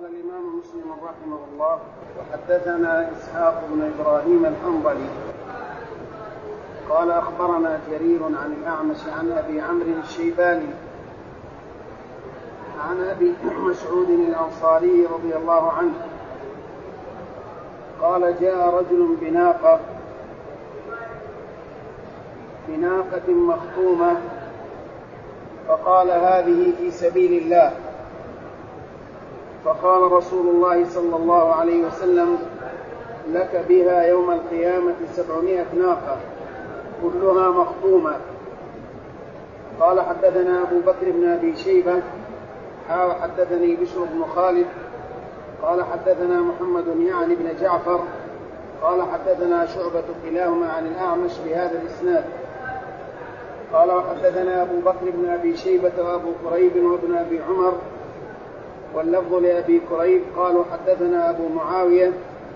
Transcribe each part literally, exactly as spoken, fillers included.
قال الإمام مسلم رحمه الله: وحدثنا إسحاق بن إبراهيم الحنظلي قال أخبرنا جرير عن الأعمش عن أبي عمرو الشيباني عن أبي مسعود الأنصاري رضي الله عنه قال: جاء رجل بناقة بناقة مخطومة فقال: هذه في سبيل الله. فقال رسول الله صلى الله عليه وسلم: لك بها يوم القيامة سبعمائة ناقة كلها مخطومة. قال: حدثنا أبو بكر بن أبي شيبة حا حدثني بشر بن خالد قال: حدثنا محمد يعني بن جعفر قال: حدثنا شعبة كلاهما عن الأعمش بهذا الإسناد. قال: وحدثنا أبو بكر بن أبي شيبة وأبو كريب وابن أبي عمر واللفظ لأبي كريب قالوا: حدثنا أبو معاوية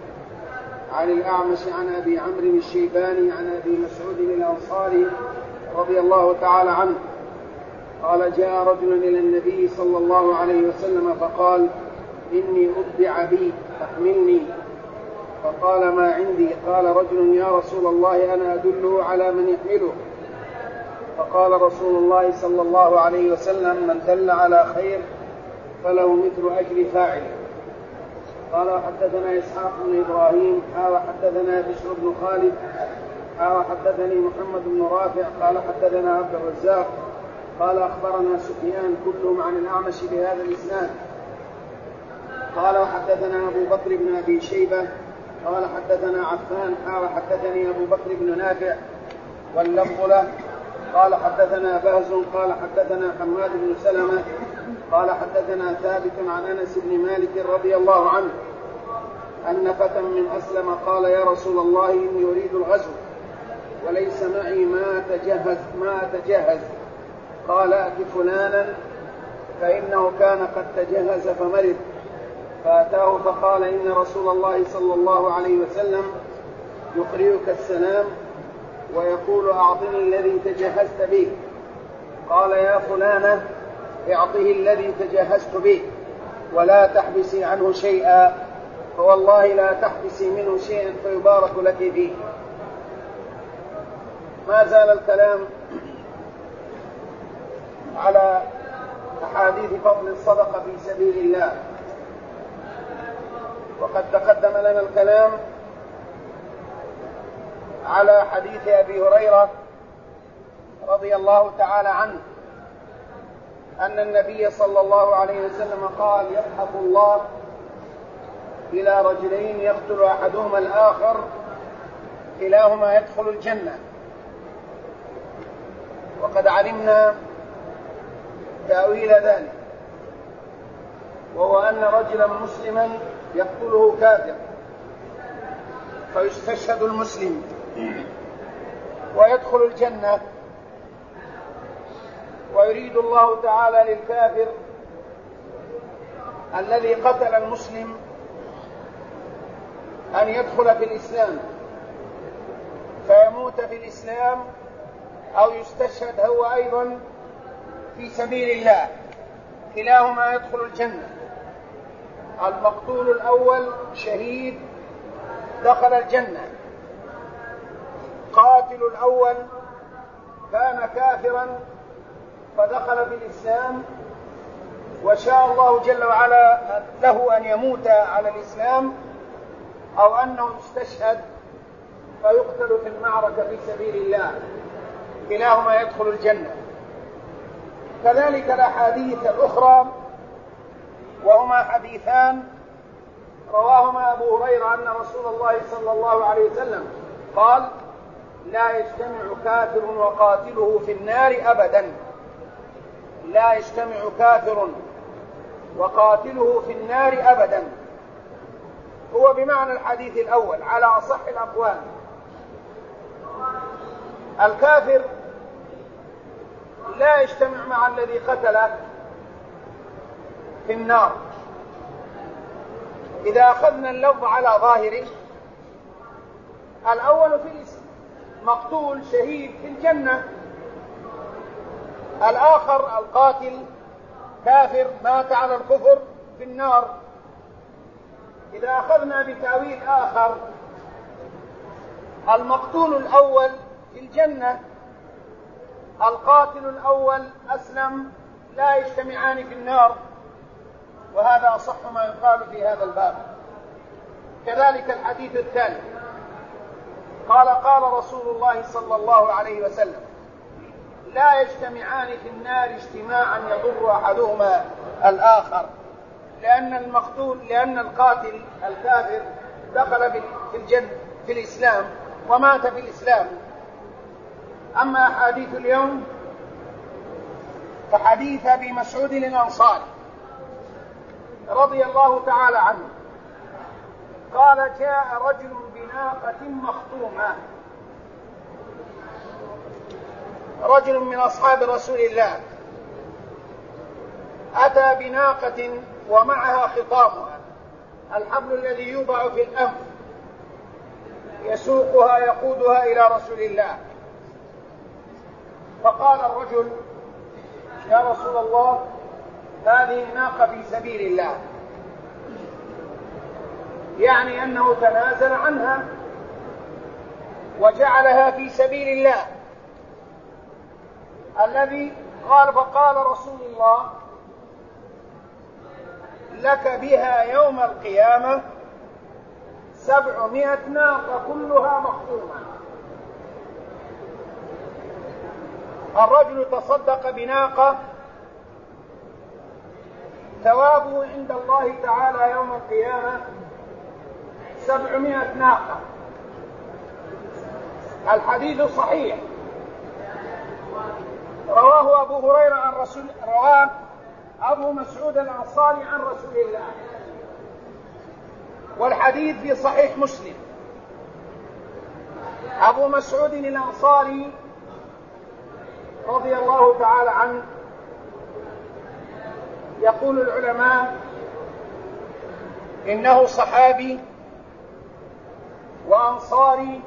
عن الأعمش عن أبي عمرو الشيباني عن أبي مسعود الأنصاري رضي الله تعالى عنه قال: جاء رجل إلى النبي صلى الله عليه وسلم فقال: إني أبدع بي فاحملني. فقال: ما عندي؟ قال رجل: يا رسول الله أنا أدله على من يحمله. فقال رسول الله صلى الله عليه وسلم: من دل على خير فله مثل أجر فاعله. قال: حدثنا إسحاق بن إبراهيم قال: حدثنا بشر بن خالد قال: حدثني محمد بن رافع قال: حدثنا عبد الرزاق قال: أخبرنا سفيان كلهم عن الأعمش بهذا الإسناد. قال: وحدثنا أبو بكر بن أبي شيبة قال: حدثنا عفان قال: حدثني أبو بكر بن نافع واللفظ له قال: حدثنا باز قال: حدثنا حماد بن سلمة قال: حدثنا ثابت عن أنس بن مالك رضي الله عنه أن فتى من أسلم قال: يا رسول الله إني أريد الغزو وليس معي ما أتجهز ما أتجهز. قال: أت فلانا فإنه كان قد تجهز فمرض. فأتاه فقال: إن رسول الله صلى الله عليه وسلم يقرئك السلام ويقول: أعطني الذي تجهزت به. قال: يا فلانة اعطه الذي تجهزت به ولا تحبسي عنه شيئا، فوالله لا تحبسي منه شيئا فيبارك لك فيه. ما زال الكلام على أحاديث فضل الصدقة في سبيل الله، وقد تقدم لنا الكلام على حديث أبي هريرة رضي الله تعالى عنه أن النبي صلى الله عليه وسلم قال: يضحك الله إلى رجلين يقتل أحدهما الآخر كلاهما يدخل الجنة. وقد علمنا تأويل ذلك، وهو أن رجلا مسلما يقتله كافر فيستشهد المسلم ويدخل الجنة، ويريد الله تعالى للكافر الذي قتل المسلم أن يدخل في الإسلام فيموت في الإسلام أو يستشهد هو أيضا في سبيل الله، كلاهما يدخل الجنة. المقتول الأول شهيد دخل الجنة، قاتل الأول كان كافرا فدخل في الإسلام وشاء الله جل وعلا له أن يموت على الإسلام أو أنه يستشهد فيقتل في المعركة في سبيل الله، كلاهما يدخل الجنة. كذلك الأحاديث الأخرى، وهما حديثان رواهما أبو هريرة أن رسول الله صلى الله عليه وسلم قال: لا يجتمع كافر وقاتله في النار أبدا. لا يجتمع كافر وقاتله في النار أبدا، هو بمعنى الحديث الأول على أصح الأقوال. الكافر لا يجتمع مع الذي قتله في النار. إذا أخذنا اللفظ على ظاهره، الأول في الإسلام مقتول شهيد في الجنة، الآخر القاتل كافر مات على الكفر في النار. إذا أخذنا بتأويل آخر، المقتول الأول في الجنة، القاتل الأول أسلم، لا يجتمعان في النار، وهذا أصح ما يقال في هذا الباب. كذلك الحديث الثاني قال قال رسول الله صلى الله عليه وسلم: لا يجتمعان في النار اجتماعا يضر أحدهما الآخر، لأن المقتول لأن القاتل الكافر دخل في الجنة في الإسلام ومات في الإسلام. أما أحاديث اليوم فحديث أبي مسعود الأنصاري رضي الله تعالى عنه قال: جاء رجل بناقة مخطومة، رجل من أصحاب رسول الله أتى بناقة ومعها خطامها، الحبل الذي يوضع في الأنف، يسوقها يقودها إلى رسول الله. فقال الرجل: يا رسول الله، هذه ناقة في سبيل الله، يعني أنه تنازل عنها وجعلها في سبيل الله الذي قال. فقال رسول الله: لك بها يوم القيامة سبعمائة ناقة كلها مخطومة. الرجل تصدق بناقة، ثوابه عند الله تعالى يوم القيامة سبعمائة ناقة. الحديث صحيح، رواه أبو هريرة عن رسول رواه أبو مسعود الأنصاري عن رسول الله، والحديث في صحيح مسلم. أبو مسعود الأنصاري رضي الله تعالى عنه يقول العلماء إنه صحابي وأنصاري،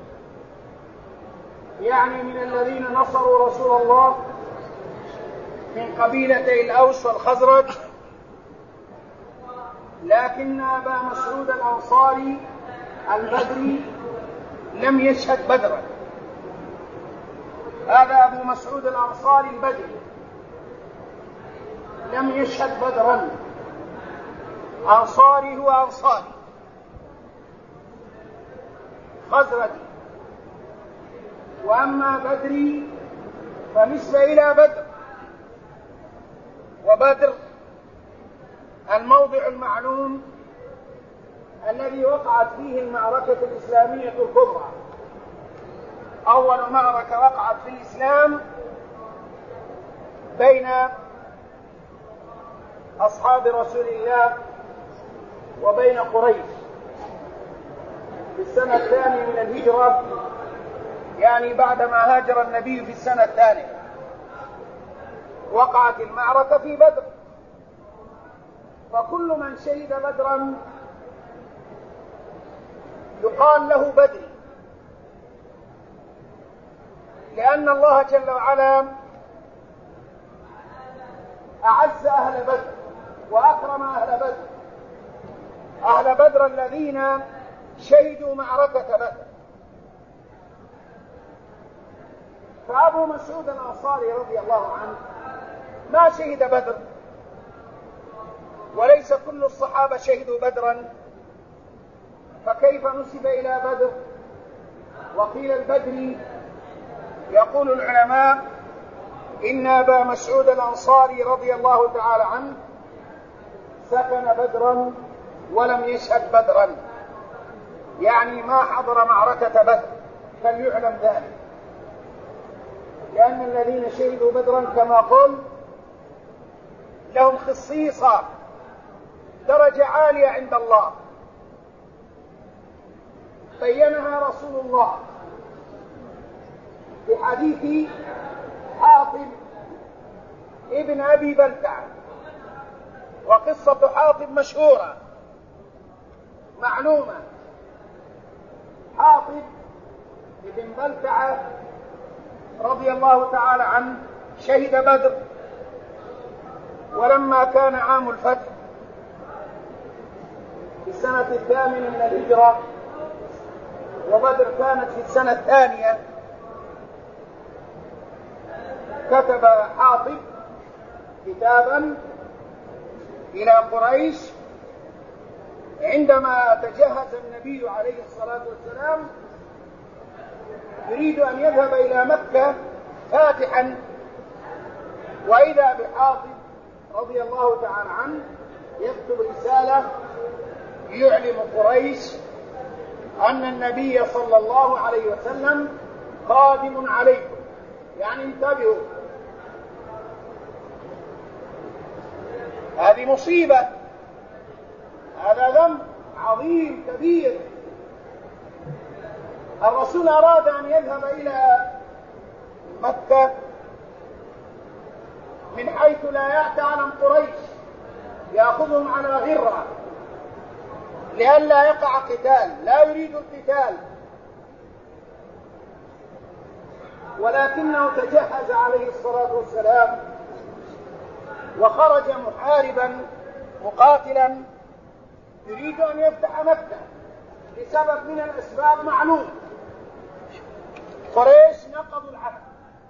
يعني من الذين نصروا رسول الله من قبيلتي الأوس والخزرج، لكن أبا مسعود الأنصاري البدري لم يشهد بدرا. هذا أبو مسعود الأنصاري البدري لم يشهد بدرا، أنصاري هو أنصاري خزرجي، وأما بدري فنسبة إلى بدر، وبدر الموضع المعلوم الذي وقعت فيه المعركة الإسلامية الكبرى، أول معركة وقعت في الإسلام بين أصحاب رسول الله وبين قريش في السنة الثانية من الهجرة، يعني بعدما هاجر النبي في السنة الثانية وقعت المعركة في بدر. فكل من شهد بدرا يقال له بدري، لأن الله جل وعلا أعز أهل بدر وأكرم أهل بدر، أهل بدر الذين شهدوا معركة بدر. فأبو مسعود الأنصاري رضي الله عنه ما شهد بدر، وليس كل الصحابة شهدوا بدرا، فكيف نسب إلى بدر وقيل البدري؟ يقول العلماء إن أبا مسعود الأنصاري رضي الله تعالى عنه سكن بدرا ولم يشهد بدرا، يعني ما حضر معركة بدر، فليعلم ذلك، لأن الذين شهدوا بدرا كما قل لهم خصيصة درجة عالية عند الله بينها رسول الله في حديث حاطب ابن أبي بلتعة. وقصة حاطب مشهورة معلومة. حاطب ابن بلتعة رضي الله تعالى عنه شهد بدر، ولما كان عام الفتح السنة الثامنة من الهجرة، وبدر كانت في السنة الثانية، كتب حاطب كتابا إلى قريش عندما تجهز النبي عليه الصلاة والسلام يريد أن يذهب إلى مكة فاتحا، وإذا بحاطب رضي الله تعالى عنه يكتب رسالة يعلم قريش أن النبي صلى الله عليه وسلم قادم عليكم، يعني انتبهوا، هذه مصيبة، هذا ذنب عظيم كبير. الرسول أراد أن يذهب إلى مكة من حيث لا يتعلم قريش، يأخذهم على غرة لئلا يقع قتال، لا يريد القتال، ولكنه تجهز عليه الصلاة والسلام وخرج محاربا مقاتلا يريد أن يفتح مكة لسبب من الأسباب معلوم. قريش نقضوا العهد،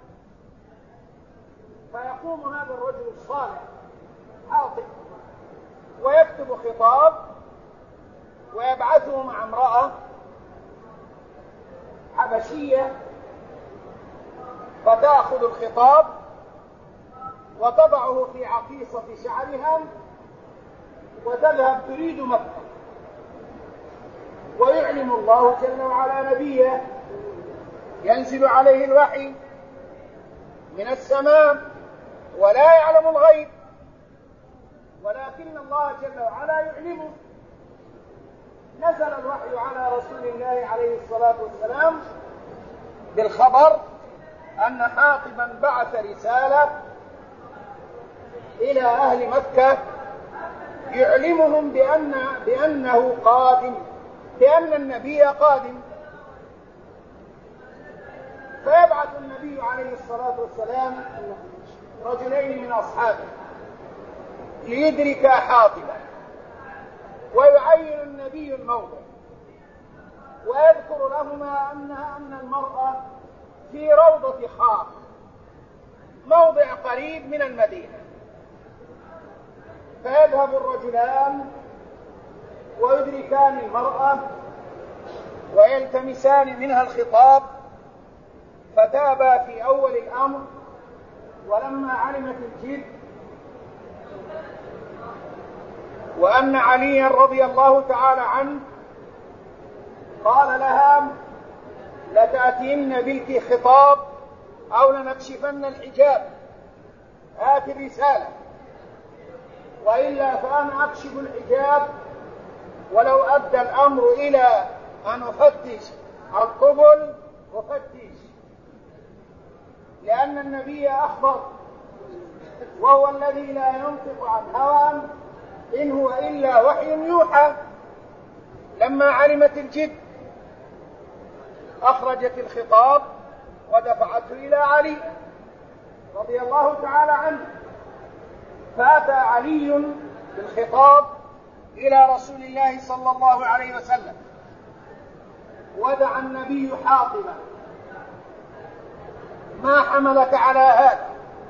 فيقوم هذا الرجل الصالح حاطب ويكتب خطاب ويبعثه مع امرأة حبشية، فتأخذ الخطاب وتضعه في عقيصة شعرها وتذهب تريد مكة، ويعلم الله جل وعلا نبيه، ينزل عليه الوحي من السماء ولا يعلم الغيب، ولكن الله جل وعلا يعلمه. نزل الوحي على رسول الله عليه الصلاة والسلام بالخبر أن حاطبا بعث رسالة إلى أهل مكة يعلمهم بأن بأنه قادم، بأن النبي قادم. فيبعث النبي عليه الصلاة والسلام رجلين من أصحابه ليدرك حاطبا، ويعين النبي الموضع ويذكر لهما أنها أن المرأة في روضة خاخ، موضع قريب من المدينة. فيذهب الرجلان ويدركان المرأة ويلتمسان منها الخطاب، فتابا في أول الأمر، ولما علمت الجد وأن عليا رضي الله تعالى عنه قال لها لتأتين بلك خطاب أو لنكشفن الحجاب، هات الرسالة، وإلا فأنا أكشف الحجاب، ولو أدى الأمر إلى أن أفتش القبل أفتش، لأن النبي أخبر وهو الذي لا ينطق عن هوى إن هو إلا وحي يوحى. لما علمت الجد أخرجت الخطاب ودفعته إلى علي رضي الله تعالى عنه، فأتى علي بالخطاب إلى رسول الله صلى الله عليه وسلم، ودعا النبي حاطبا ما حملك على هذا،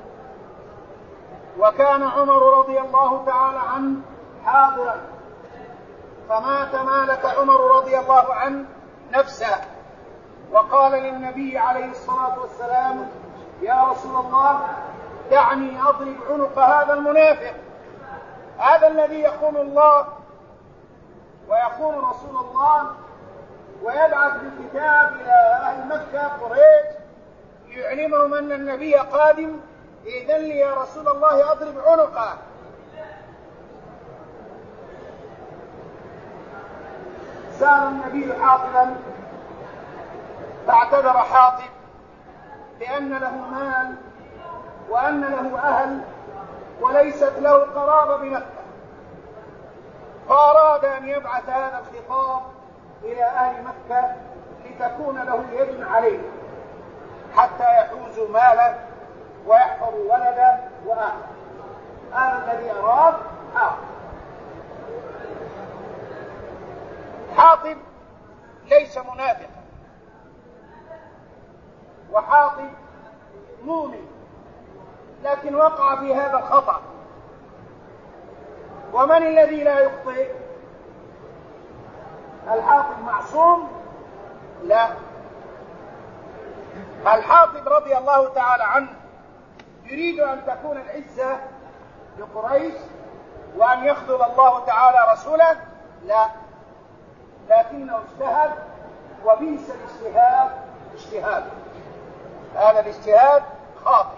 وكان عمر رضي الله تعالى عنه حاضرا، فما تمالك عمر رضي الله عنه نفسه وقال للنبي عليه الصلاة والسلام يا رسول الله دعني أضرب عنق هذا المنافق، هذا الذي يخون الله ويخون رسول الله ويبعث بالكتاب إلى أهل مكة قريش يعلمهم أن النبي قادم، إذن لي يا رسول الله أضرب عنقه. سأل النبي حاطبا فاعتذر حاطب بأن له مال وأن له أهل وليست له قرابة بمكة، فأراد أن يبعث هذا الخطاب إلى أهل مكة لتكون له يد عليه حتى يحوزوا ماله ويحفظوا ولده وأهله. هذا الذي أراد حاطب. حاطب ليس منافقا، وحاطب مؤمن، لكن وقع في هذا الخطأ. ومن الذي لا يخطئ؟ الحاطب معصوم؟ لا. الحاطب رضي الله تعالى عنه يريد أن تكون العزة لقريش وأن يخذل الله تعالى رسوله؟ لا، لكنه اجتهد، وبئس الاجتهاد اجتهاد، هذا الاجتهاد خاطئ.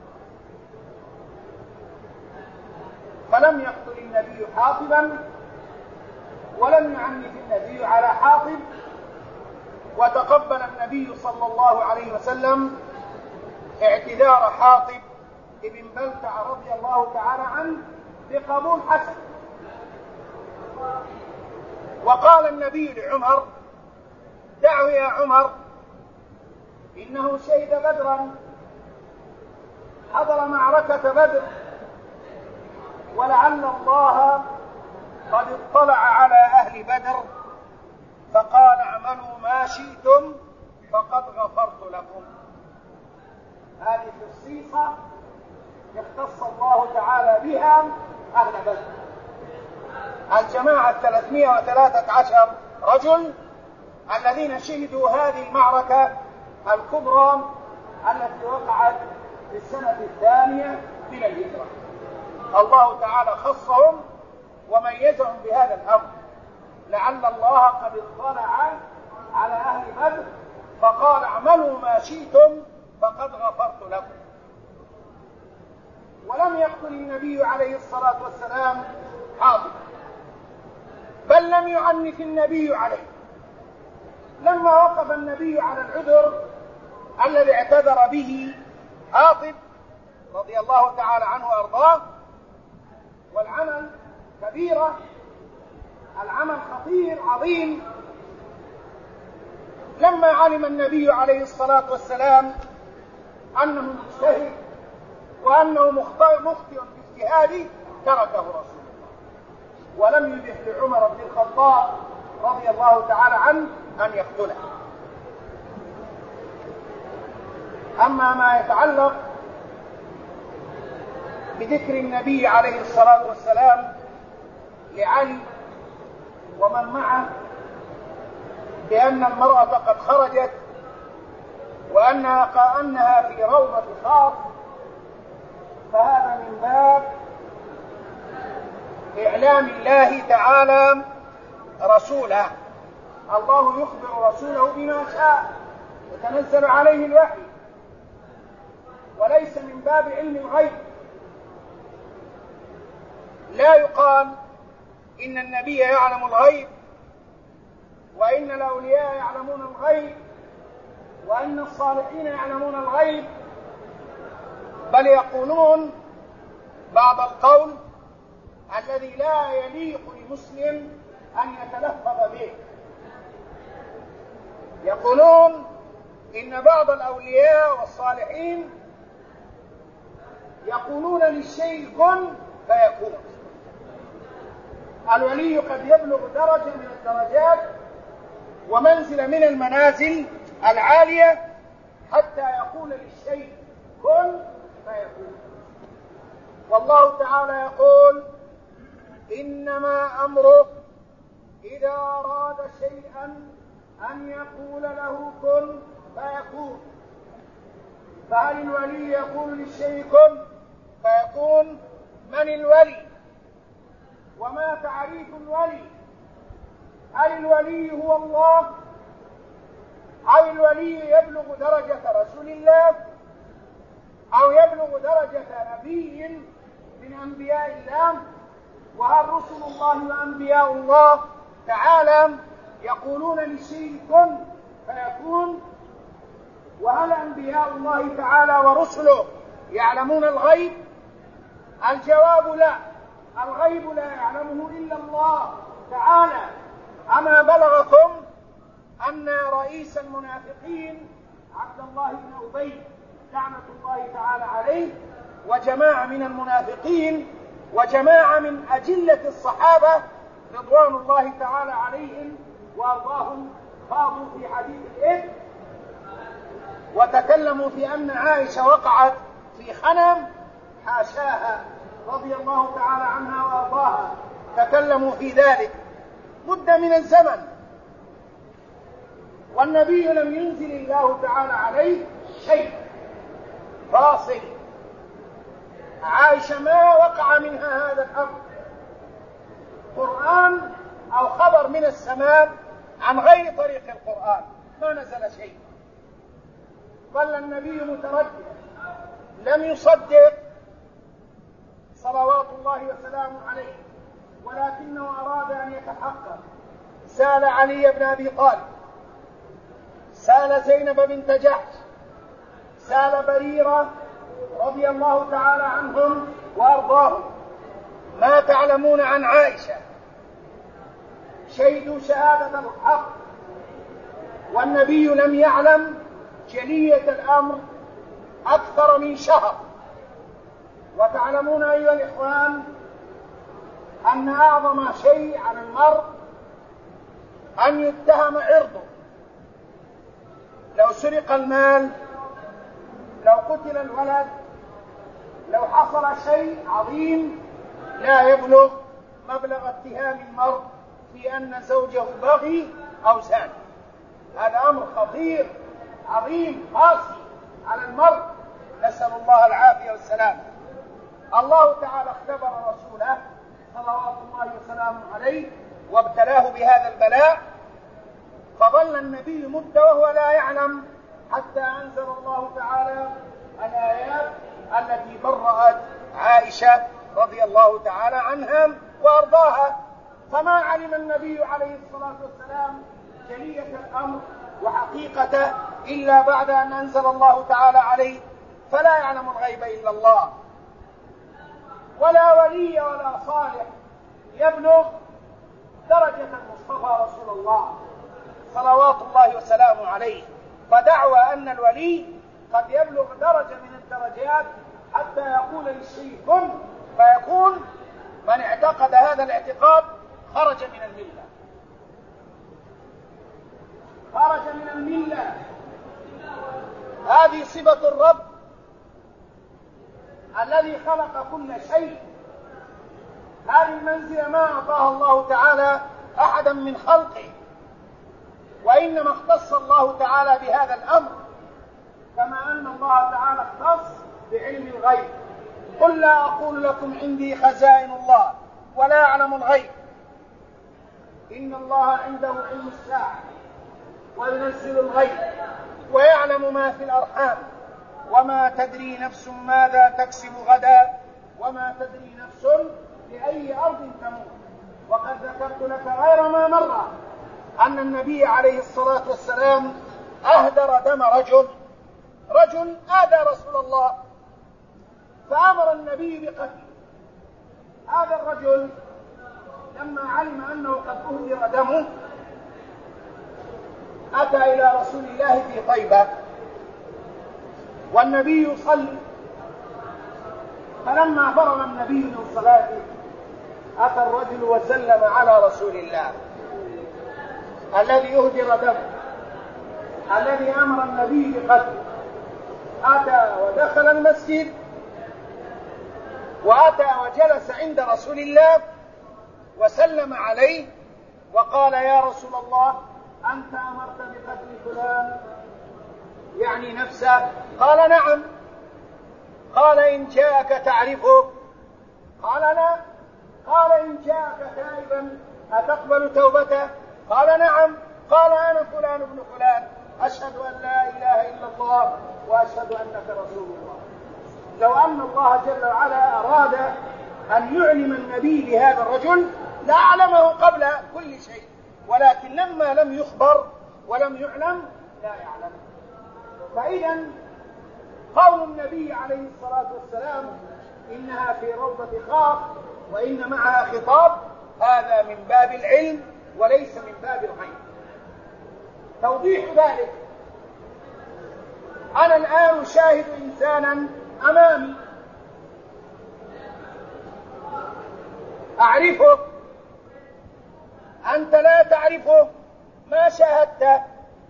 فلم يقتل النبي حاطبا، ولم يعنف النبي على حاطب، وتقبل النبي صلى الله عليه وسلم اعتذار حاطب ابن بلتع رضي الله تعالى عنه بقبول حسن. وقال النبي لعمر: دعه يا عمر، إنه شهد بدرا، حضر معركة بدر، ولعل الله قد اطلع على أهل بدر فقال: اعملوا ما شئتم فقد غفرت لكم. هذه خصيصة اختص الله تعالى بها أهل بدر، الجماعة ثلاثمائة وثلاثة عشر رجل الذين شهدوا هذه المعركة الكبرى التي وقعت في السنة الثانية من الهجرة. الله تعالى خصهم وميزهم بهذا الأمر، لعل الله قد اطلع على أهل بدر فقال: اعملوا ما شئتم فقد غفرت لكم. ولم يقتل النبي عليه الصلاة والسلام حاطب، بل لم يعنف النبي عليه. لما وقف النبي على العذر الذي اعتذر به حاطب رضي الله تعالى عنه وارضاه، والعمل كبيرة، العمل خطير عظيم، لما علم النبي عليه الصلاة والسلام أنه مجتهد وأنه مخطئ في اجتهاده تركه رسول الله، ولم يبح لعمر بن الخطاب رضي الله تعالى عنه أن يقتله. أما ما يتعلق بذكر النبي عليه الصلاة والسلام لعلي ومن معه بأن المرأة قد خرجت وأنها كأنها في روضة خاص، فهذا من باب إعلام الله تعالى رسوله. الله يخبر رسوله بما شاء وتنزل عليه الوحي، وليس من باب علم الغيب. لا يقال إن النبي يعلم الغيب، وإن الأولياء يعلمون الغيب، وإن الصالحين يعلمون الغيب، بل يقولون بعض القول الذي لا يليق لمسلم أن يتلفظ به. يقولون إن بعض الأولياء والصالحين يقولون للشيء كن فيكون. الولي قد يبلغ درجة من الدرجات ومنزلة من المنازل العالية حتى يقول للشيء كن فيكون. والله تعالى يقول: إنما أمره إذا أراد شيئا أن يقول له كن فيكون. فهل الولي يقول للشيء كن فيكون؟ من الولي؟ وما تعريف الولي؟ هل الولي هو الله؟ أو الولي يبلغ درجة رسول الله؟ أو يبلغ درجة نبي من أنبياء الله؟ وهل رسل الله وأنبياء الله تعالى يقولون للشيء كن فيكون؟ وهل أنبياء الله تعالى ورسله يعلمون الغيب؟ الجواب لا، الغيب لا يعلمه إلا الله تعالى. أما بلغكم أن رئيس المنافقين عبد الله بن أبي لعنة الله تعالى عليه وجماعة من المنافقين وجماعة من أجلة الصحابة رضوان الله تعالى عليهم وأرضاهم خاضوا في حديث الإفك وتكلموا في أن عائشة وقعت في خنم، حاشاها رضي الله تعالى عنها وأرضاها، تكلموا في ذلك مدة من الزمن، والنبي لم ينزل الله تعالى عليه شيء فاصل. عائشة ما وقع منها هذا الأمر قرآن أو خبر من السماء عن غير طريق القرآن، ما نزل شيء. ظل النبي متردد لم يصدق صلوات الله وسلامه عليه، ولكنه أراد أن يتحقق. سأل علي بن أبي طالب، سأل زينب بنت جحش، سأل بريرة رضي الله تعالى عنهم وأرضاهم: ما تعلمون عن عائشة؟ شهدوا شهادة الحق، والنبي لم يعلم جلية الأمر أكثر من شهر. وتعلمون أيها الإخوان أن أعظم شيء على المرء أن يتهم عرضه. لو سرق المال، لو قتل الولد، لو حصل شيء عظيم لا يبلغ مبلغ اتهام المرء في أن زوجه بغي أو زاني. هذا أمر خطير عظيم قاسي على المرء، نسأل الله العافية والسلام. الله تعالى اختبر رسوله صلوات الله وسلامه عليه وابتلاه بهذا البلاء، فظل النبي مدة وهو لا يعلم، حتى أنزل الله تعالى الآيات التي برأت عائشة رضي الله تعالى عنها وأرضاها. فما علم النبي عليه الصلاة والسلام جلية الأمر وحقيقته إلا بعد أن أنزل الله تعالى عليه: فلا يعلم الغيب إلا الله. ولا ولي ولا صالح يبلغ درجة المصطفى رسول الله صلوات الله وسلامه عليه. فدعوى أن الولي قد يبلغ درجة من الدرجات حتى يقول للشيء كن فيكون، من اعتقد هذا الاعتقاد خرج من الملة، خرج من الملة. هذه صفة الرب الذي خلق كل شيء. هذه المنزلة ما أعطاها الله تعالى أحدا من خلقه، وإنما اختص الله تعالى بهذا الأمر، كما أن الله تعالى اختص بعلم الغيب. قل لا أقول لكم عندي خزائن الله ولا أعلم الغيب، إن الله عنده علم الساعة وينزل الغيب ويعلم ما في الأرحام وما تدري نفس ماذا تكسب غدا وما تدري نفس بأي أرض تموت. وقد ذكرت لك غير ما مر أن النبي عليه الصلاة والسلام أهدر دم رجل رجل آذى رسول الله، فأمر النبي بقتله. هذا الرجل لما علم أنه قد أهدر دمه أتى إلى رسول الله في طيبة والنبي يصلي، فلما فرغ النبي من صلاته أتى الرجل وسلم على رسول الله الذي يهدر دمه، الذي أمر النبي بقتله. أتى ودخل المسجد وأتى وجلس عند رسول الله وسلم عليه وقال: يا رسول الله، أنت أمرت بقتل فلان، يعني نفسه؟ قال: نعم. قال: إن جاءك تعرفه؟ قال: لا. قال: إن جاءك تائبا أتقبل توبته؟ قال: نعم. قال: أنا فلان ابن فلان، أشهد أن لا إله إلا الله وأشهد أنك رسول الله. لو أن الله جل وعلا أراد أن يعلم النبي بهذا الرجل لأعلمه قبل كل شيء، ولكن لما لم يخبر ولم يعلم لا يعلم. فإذا قول النبي عليه الصلاة والسلام إنها في روضة خاخ وإن معها خطاب، هذا من باب العلم وليس من باب الغيب. توضيح ذلك: أنا الآن أشاهد إنسانا أمامي أعرفه، أنت لا تعرفه، ما شاهدت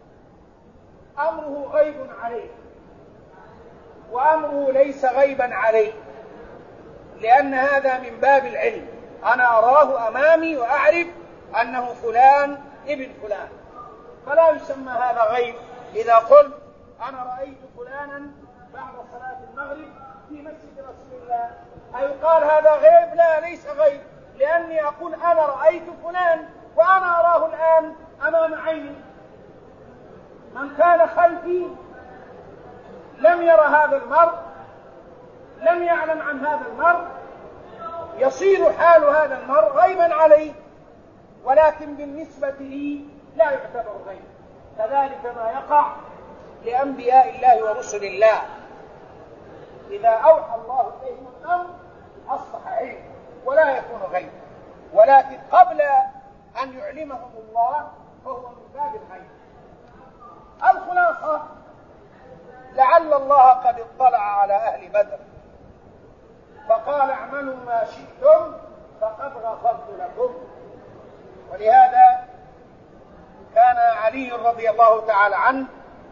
أمره غيب عليه، وأمره ليس غيبا عليه، لأن هذا من باب العلم. أنا أراه أمامي وأعرف أنه فلان ابن فلان، فلا يسمى هذا غيب إذا قلت أنا رأيت فلانا بعد صلاة المغرب في مسجد رسول الله. أيقال هذا غيب؟ لا، ليس غيب، لأني أقول أنا رأيت فلان وأنا أراه الآن أمام عيني. من كان خلفي لم يرى هذا المرء، لم يعلم عن هذا المرء، يصير حال هذا المرء غيبا عليه، ولكن بالنسبة لي لا يعتبر غيب. كذلك ما يقع لأنبياء الله ورسل الله، إذا أوحى الله إليهم الأمر أصبح علم ولا يكون غيب، ولكن قبل أن يعلمهم الله فهو من باب الغيب. الخلاصة: لعل الله قد اطلع على أهل بدر فقال اعملوا ما شئتم فقد غفرت لكم. ولهذا كان علي رضي الله تعالى عنه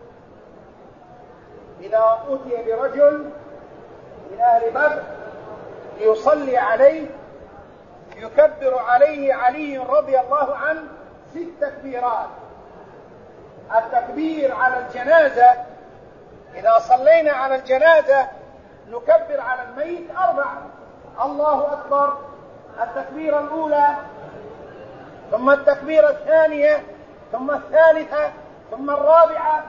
إذا أتي برجل من أهل بدر ليصلي عليه يكبر عليه علي رضي الله عنه ست تكبيرات. التكبير على الجنازة، إذا صلينا على الجنازة نكبر على الميت أربع: الله أكبر، التكبيرة الأولى، ثم التكبيرة الثانية، ثم الثالثة، ثم الرابعة.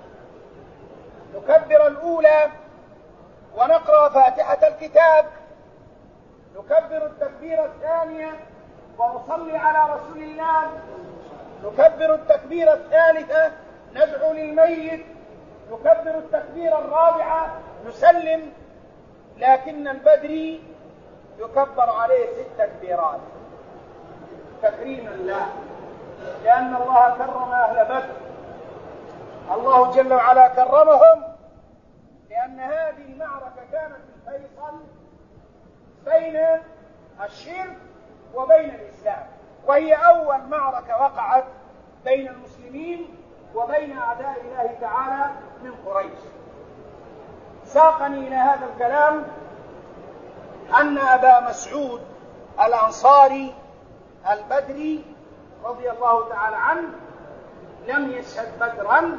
نكبر الأولى ونقرأ فاتحة الكتاب، نكبر التكبيرة الثانية ونصلي على رسول الله، نكبر التكبيرة الثالثة ندعو للميت، نكبر التكبيرة الرابعة نسلم. لكن البدري يكبر عليه ست تكبيرات تكريما له، لأن الله كرم أهل بدر. الله جل وعلا كرمهم لأن هذه المعركة كانت الفيصل بين الشرك وبين الإسلام، وهي أول معركة وقعت بين المسلمين وبين أعداء الله تعالى من قريش. ساقني إلى هذا الكلام أن أبا مسعود الأنصاري البدري رضي الله تعالى عنه لم يشهد بدرا،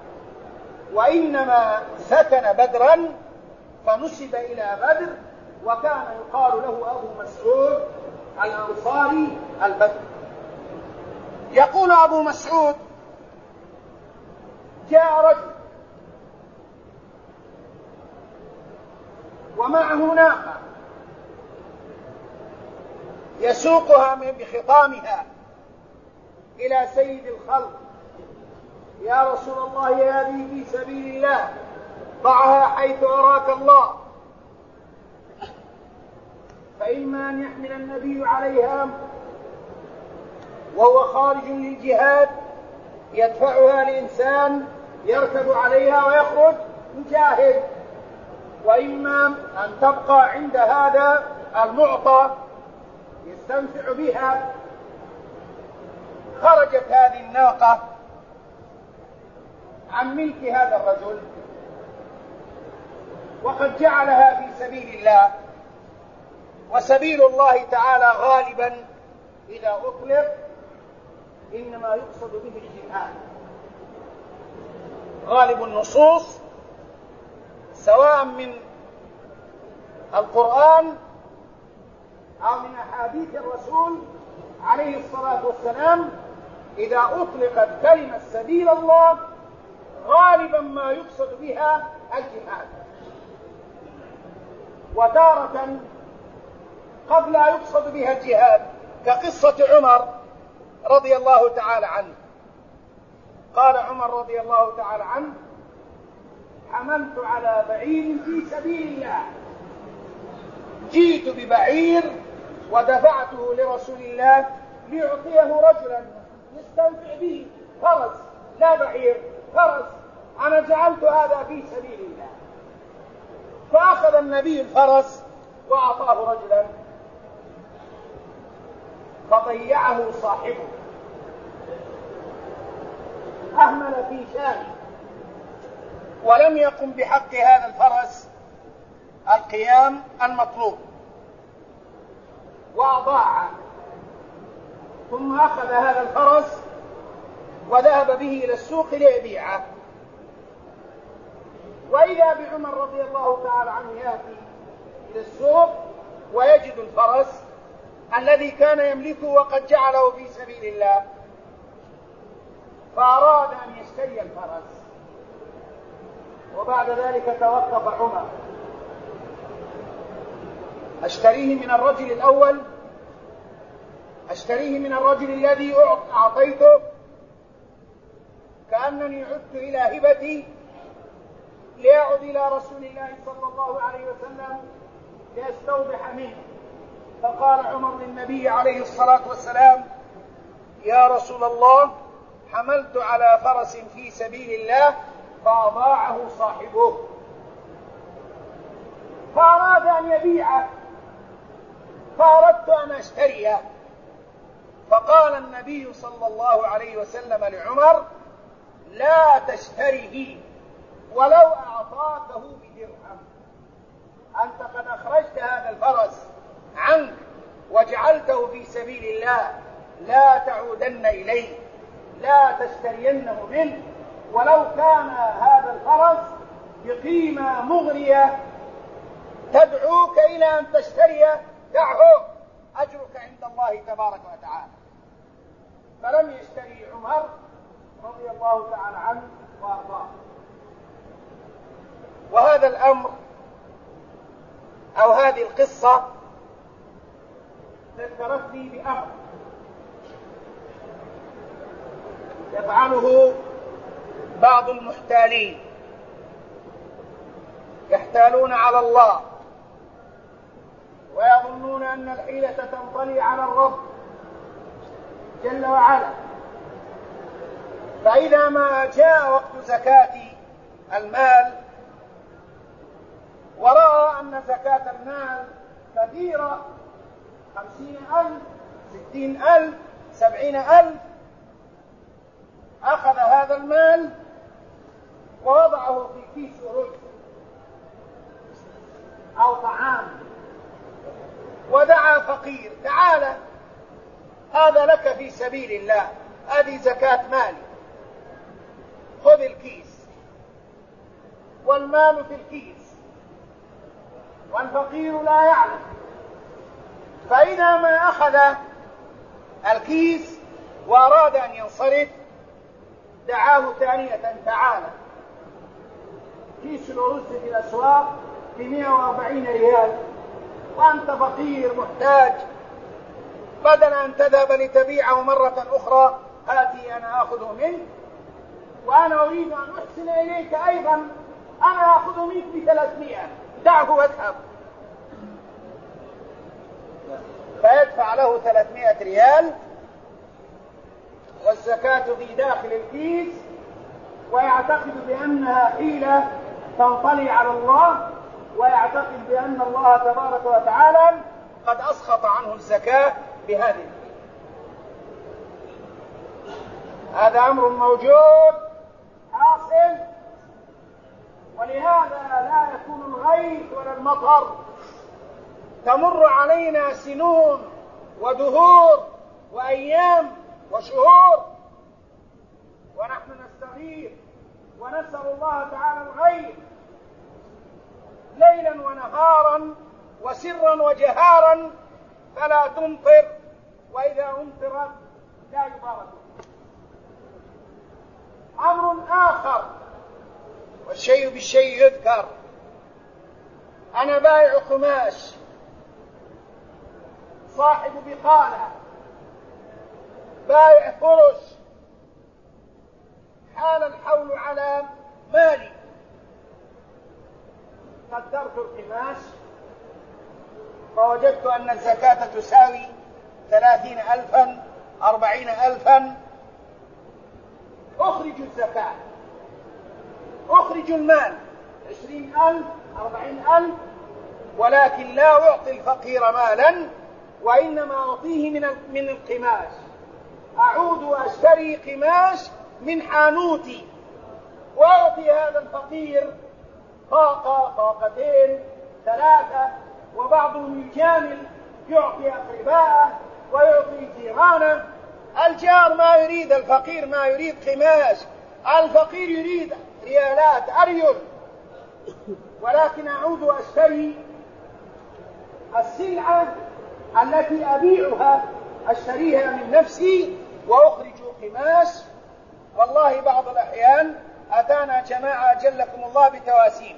وإنما سكن بدرا فنسب إلى بدر، وكان يقال له أبو مسعود الأنصاري البدري. يقول أبو مسعود: جاء رجل ومعه ناقة يسوقها بخطامها إلى سيد الخلق: يا رسول الله، هذه في سبيل الله، ضعها حيث أراك الله، فإما أن يحمل النبي عليها وهو خارج للجهاد يدفعها لإنسان يركب عليها ويخرج يجاهد، وإما أن تبقى عند هذا المعطى يستنفع بها. خرجت هذه الناقة عن ملك هذا الرجل، وقد جعلها في سبيل الله، وسبيل الله تعالى غالبا إذا أطلق إنما يقصد به الجهاد. غالب النصوص سواء من القرآن أو من أحاديث الرسول عليه الصلاة والسلام إذا أطلقت كلمة سبيل الله غالبا ما يقصد بها الجهاد، وتارة قد لا يقصد بها الجهاد، كقصة عمر رضي الله تعالى عنه. قال عمر رضي الله تعالى عنه: حملت على بعير في سبيل الله، جئت ببعير ودفعته لرسول الله ليعطيه رجلا يستنفع به، فرس لا بعير، فرس، أنا جعلت هذا في سبيل الله. فأخذ النبي الفرس وأعطاه رجلا فضيعه صاحبه، أهمل في شأنه ولم يقم بحق هذا الفرس القيام المطلوب وأضاعه، ثم أخذ هذا الفرس وذهب به إلى السوق ليبيعه، وإذا بعمر رضي الله تعالى عنه يأتي إلى السوق ويجد الفرس الذي كان يملكه وقد جعله في سبيل الله، فأراد أن يشتري الفرس، وبعد ذلك توقف عمر: أشتريه من الرجل الأول؟ أشتريه من الرجل الذي أعطيته؟ كأنني عدت إلى هبتي ليعد إلى رسول الله صلى الله عليه وسلم ليستوضح منه. فقال عمر للنبي عليه الصلاة والسلام: يا رسول الله، حملت على فرس في سبيل الله فأضاعه صاحبه، فأراد أن يبيعه، فأردت أن أشتريه. فقال النبي صلى الله عليه وسلم لعمر: لا تشتريه ولو أعطاكه بدرهم، أنت قد أخرجت هذا الفرس عنك وجعلته في سبيل الله، لا تعودن إليه، لا تشترينه منه، ولو كان هذا الفرس بقيمة مغرية تدعوك إلى أن تشتريه، دعه، أجرك عند الله تبارك وتعالى. فلم يشتري عمر رضي الله تعالى عنه وأرضاه. وهذا الأمر أو هذه القصة ذكرتني بأمر يفعله بعض المحتالين، يحتالون على الله ويظنون أن الحيلة تنطلي على الرب جل وعلا، فإذا ما جاء وقت زكاة المال ورأى أن زكاة المال كثيرة، خمسين ألف، ستين ألف، سبعين ألف، أخذ هذا المال ووضعه في كيس رز أو طعام ودعا فقير: تعال، هذا لك في سبيل الله، هذه زكاة مالي، خذ الكيس. والمال في الكيس والفقير لا يعلم، فإذا ما أخذ الكيس وأراد أن ينصرف دعاه ثانية: تعالى، كيس الأرز في الأسواق بمئة وأربعين ريال، وأنت فقير محتاج، بدل أن تذهب لتبيعه مرة أخرى هاتي أنا أخذه منك، وأنا أريد أن أحسن إليك أيضا، أنا أخذه منك بثلاثمائة، دعه واذهب. فيدفع له ثلاثمائة ريال والزكاة في داخل الكيس، ويعتقد بأنها حيلة تنطلي على الله، ويعتقد بأن الله تبارك وتعالى قد أسقط عنه الزكاة بهذه. هذا أمر موجود حاصل، ولهذا لا يكون الغيث ولا المطر، تمر علينا سنون ودهور وأيام وشهور ونحن نستغيث ونسأل الله تعالى الغيث ليلا ونهارا وسرا وجهارا، فلا تمطر، وإذا أمطرت لا يبارك. أمر آخر، والشيء بالشيء يذكر، أنا بائع قماش، صاحب بقالة، بائع فرش، حال الحول على مالي، قدرت القماش فوجدت أن الزكاة تساوي ثلاثين ألفا، أربعين ألفا، أخرج الزكاة، أخرج المال عشرين ألف، أربعين ألف، ولكن لا أعطي الفقير مالا، وإنما أعطيه من من القماش. أعود وأشتري قماش من حانوتي وأعطي هذا الفقير طاقة طاقتين ثلاثة، وبعضهم يجامل يعطي أقرباءه ويعطي جيرانه. الجار ما يريد، الفقير ما يريد قماش، الفقير يريد ريالات أريل، ولكن أعود وأشتري السلعة التي أبيعها، أشتريها من نفسي وأخرج قماش. والله بعض الأحيان أتانا جماعة جلكم الله بتواسيم،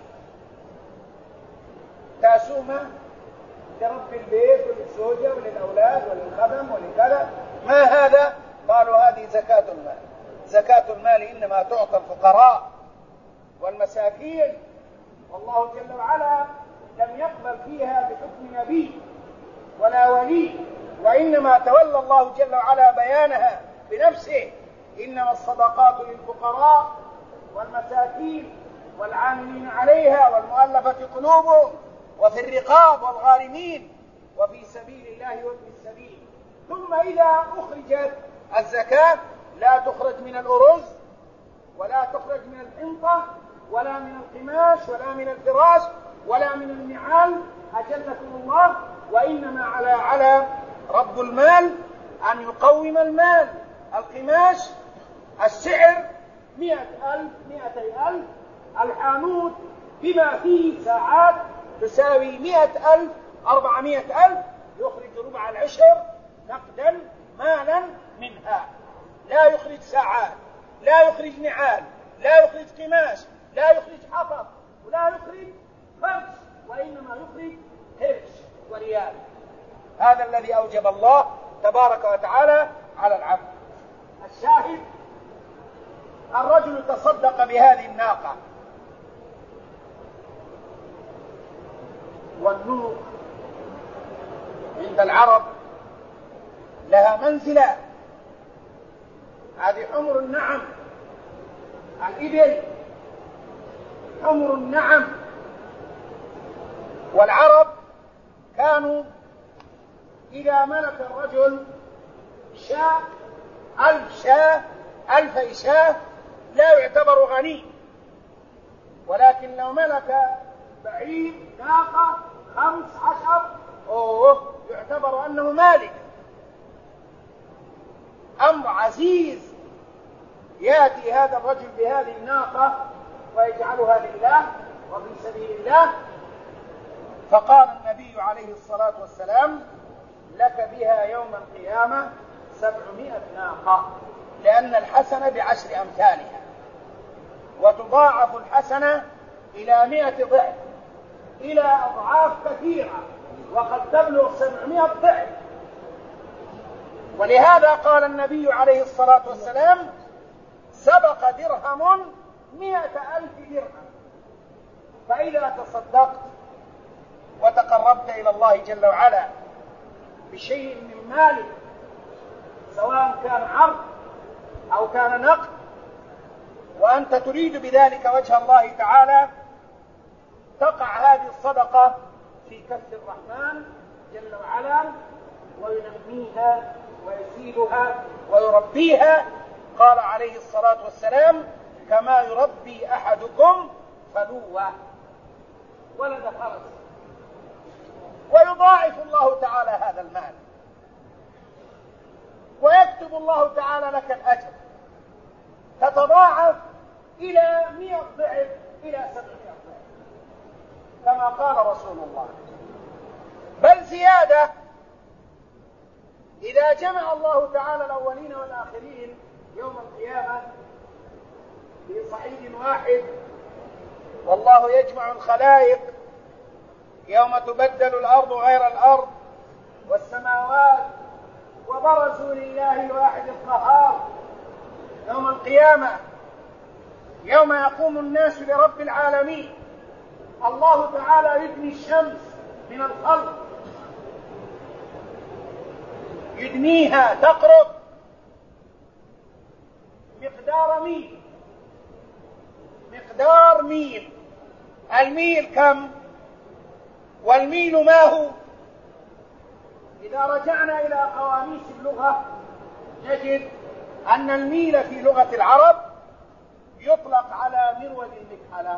تاسومة لرب البيت وللزوجة وللأولاد وللخدم ولكذا. ما هذا؟ قالوا هذه زكاة المال. زكاة المال إنما تعطى الفقراء والمساكين، والله جل وعلا لم يقبل فيها بحكم نبي ولا ولي، وإنما تولى الله جل وعلا بيانها بنفسه: إنما الصدقات للفقراء والمساكين والعاملين عليها والمؤلفة قلوبهم وفي الرقاب والغارمين وفي سبيل الله وابن السبيل. ثم إذا أخرجت الزكاة لا تخرج من الأرز ولا تخرج من الحنطة ولا من القماش ولا من الفراش ولا من النعال، أجلكم الله، وإنما على على رب المال أن يقوم المال. القماش السعر مئة ألف مئتي ألف، الحانوت بما فيه ساعات تساوي مئة ألف أربعمائة ألف، يخرج ربع العشر نقدا مالا منها، لا يخرج ساعات، لا يخرج نعال، لا يخرج قماش، لا يخرج حطب، ولا يخرج فرش، وإنما يخرج قرش وريال. هذا الذي أوجب الله تبارك وتعالى على العبد. الشاهد: الرجل تصدق بهذه الناقة، والنوق عند العرب لها منزلة. هذه حمر النعم، الإبل حمر النعم. والعرب كانوا إذا ملك الرجل شاة ألف شاة ألف شاة لا يعتبر غني، ولكن لو ملك بعيد ناقة خمس عشر أوه يعتبر أنه مالك. أمر عزيز. يأتي هذا الرجل بهذه الناقة ويجعلها لله وفي سبيل الله، فقال النبي عليه الصلاة والسلام: لك بها يوم القيامة سبعمائة ناقة، لأن الحسنة بعشر أمثالها، وتضاعف الحسنة إلى مئة ضعف، إلى أضعاف كثيرة، وقد تبلغ سبعمائة ضعف. ولهذا قال النبي عليه الصلاة والسلام: سبق درهم مئة ألف درهم. فإذا تصدقت وتقربت إلى الله جل وعلا بشيء من مالك، سواء كان عرض أو كان نقد، وأنت تريد بذلك وجه الله تعالى، تقع هذه الصدقة في كف الرحمن جل وعلا، وينميها ويزيدها ويربيها. قال عليه الصلاة والسلام: كما يربي أحدكم فلوة ولد فرس. ويضاعف الله تعالى هذا المال، ويكتب الله تعالى لك الأجر، تتضاعف إلى مئة ضعف، إلى سبعمائة ضعف، كما قال رسول الله. بل زيادة: إذا جمع الله تعالى الأولين والآخرين يوم القيامة في صعيد واحد، والله يجمع الخلائق يوم تبدل الأرض غير الأرض والسماوات، وبرزوا لله الواحد القهار يوم القيامة، يوم يقوم الناس لرب العالمين. الله تعالى يدني الشمس من الخلق، يدنيها تقرب مقدار ميل، مقدار ميل. الميل كم؟ والميل ما هو؟ إذا رجعنا إلى قواميس اللغة نجد أن الميل في لغة العرب يطلق على مرود المكحلة،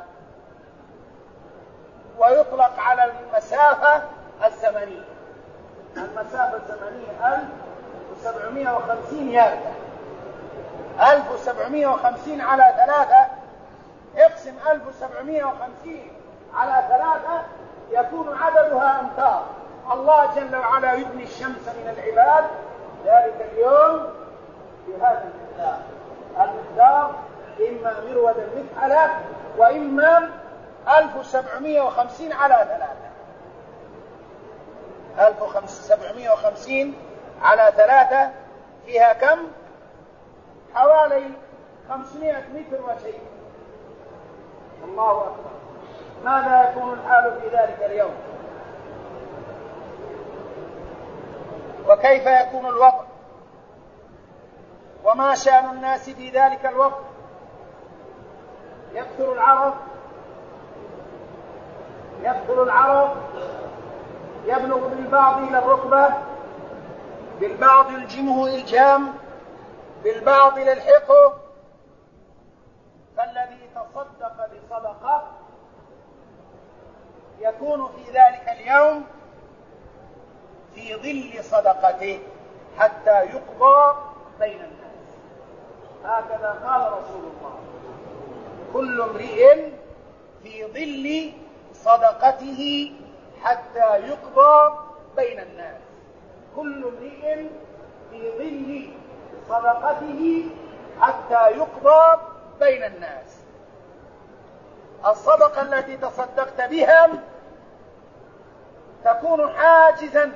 ويطلق على المسافة الزمنية. المسافة الزمنية ألف وسبعمائة وخمسين ياردة. ألف وسبعمائة وخمسين على ثلاثة، اقسم ألف وسبعمائة وخمسين على ثلاثة يكون عددها أمتار. الله جل وعلا يبني الشمس من العباد ذلك اليوم بهذا المقدار. المقدار إما مرود المكحلة وإما ألف وسبعمائة وخمسين على ثلاثة. ألف وسبعمائة وخمسين على ثلاثة فيها كم؟ حوالي خمسمائة متر وشيء. الله أكبر. ماذا يكون الحال في ذلك اليوم؟ وكيف يكون الوضع؟ وما شأن الناس في ذلك الوقت؟ يكثر العرق، يكثر العرق يبلغ بالبعض إلى الركبة، بالبعض يلجمه إلجام، بالبعض يلحقه. فالذي تصدق بصدقة يكون في ذلك اليوم في ظل صدقته حتى يقضى بين الناس. هكذا قال رسول الله: كل امرئ في ظل صدقته حتى يقضى بين الناس. كل امرئ في ظل صدقته حتى يقضى بين الناس. الصدقة التي تصدقت بها تكون حاجزا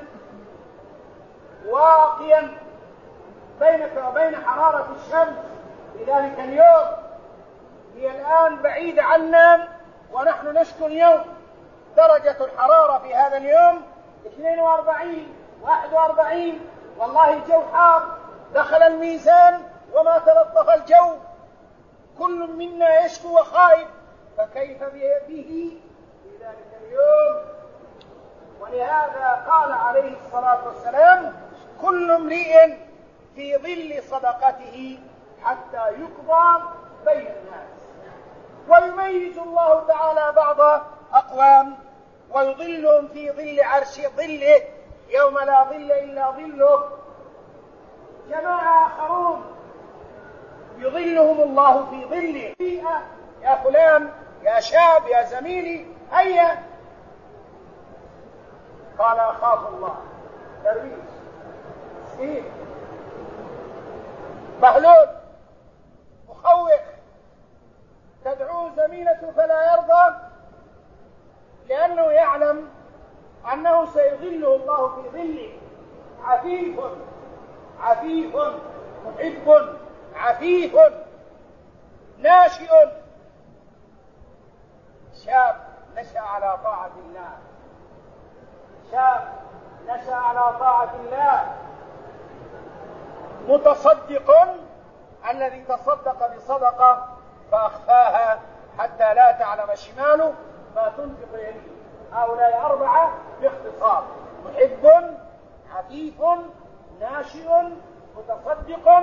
واقيا بينك وبين حرارة الشمس في ذلك اليوم. هي الآن بعيدة عنا ونحن نشكو اليوم درجة الحرارة في هذا اليوم اثنين وأربعين واحد وأربعين. والله الجو حار، دخل الميزان وما تلطف الجو. كل منا يشكو وخائف، فكيف به في ذلك اليوم؟ ولهذا قال عليه الصلاة والسلام: كل امرئ في ظل صدقته حتى يقضى بين الناس. ويميز الله تعالى بعض أقوام ويظلهم في ظل عرش ظله يوم لا ظل إلا ظله. جماعة آخرون يظلهم الله في ظله. يا فلان، يا شاب، يا زميلي، هيا. قال: أخاف الله. درويش، مسكين، بهلول، مخوف، تدعوه زميلته فلا يرضى، لأنه يعلم أنه سيظله الله في ظله. عفيف عفيف محب عفيف ناشئ، شاب نشأ على طاعة الله، شاب نشأ على طاعة الله، متصدق الذي تصدق بصدقة فأخفاها حتى لا تعلم شماله ما تنفق يمينه. هؤلاء أربعة باختصار: محب، عفيف، ناشئ، متصدق،